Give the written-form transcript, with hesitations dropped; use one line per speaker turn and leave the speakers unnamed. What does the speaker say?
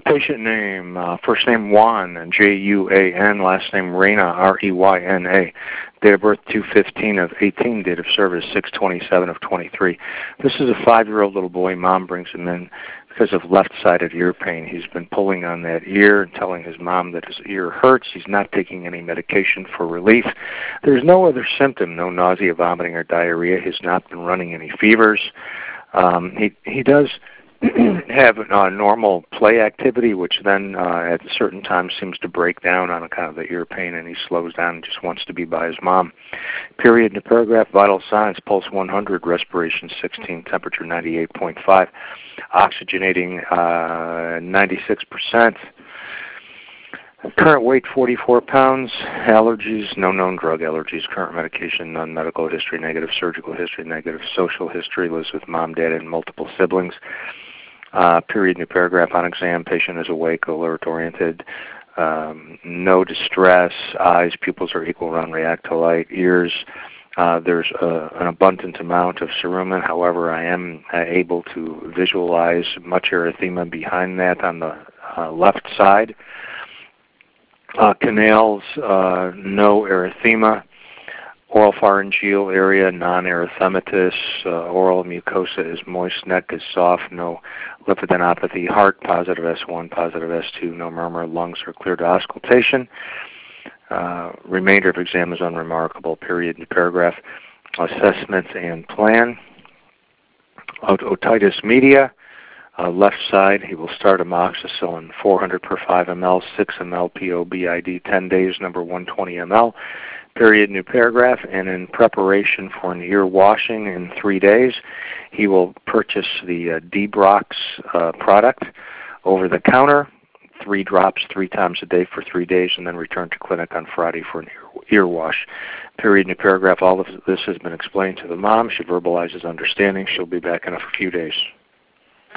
Patient name, first name Juan, J-U-A-N, last name Reyna, R-E-Y-N-A. Date of birth 2/15 of 18, date of service 6/27 of 23. This is a 5-year-old little boy. Mom brings him in because of left-sided ear pain. He's been pulling on that ear and telling his mom that his ear hurts. He's not taking any medication for relief. There's no other symptom, no nausea, vomiting, or diarrhea. He's not been running any fevers. He does have normal play activity, which then at certain times seems to break down on account of the ear pain, and he slows down and just wants to be by his mom. Period in the paragraph. Vital signs: pulse 100, respiration 16, temperature 98.5, oxygenating 96%. Current weight 44 pounds. Allergies: no known drug allergies. Current medication: none. Medical history negative. Surgical history negative. Social history: lives with mom, dad, and multiple siblings. Period, new paragraph. On exam, patient is awake, alert, oriented. No distress. Eyes, pupils are equal, round, react to light. Ears, there's an abundant amount of cerumen. However, I am able to visualize much erythema behind that on the left side. Canals, no erythema. Oral pharyngeal area, non-erythematous. Oral mucosa is moist. Neck is soft. No lymphadenopathy. Heart, positive S1, positive S2. No murmur. Lungs are clear to auscultation. Remainder of exam is unremarkable. Period in paragraph. Assessments and plan. Otitis media. Left side, he will start amoxicillin 400 per 5 ml, 6 ml POBID, 10 days, number 120 ml. Period, new paragraph. And in preparation for an ear washing in 3 days, he will purchase the Debrox product over the counter, 3 drops 3 times a day for 3 days, and then return to clinic on Friday for an ear wash. Period, new paragraph. All of this has been explained to the mom. She verbalizes understanding. She'll be back in a few days.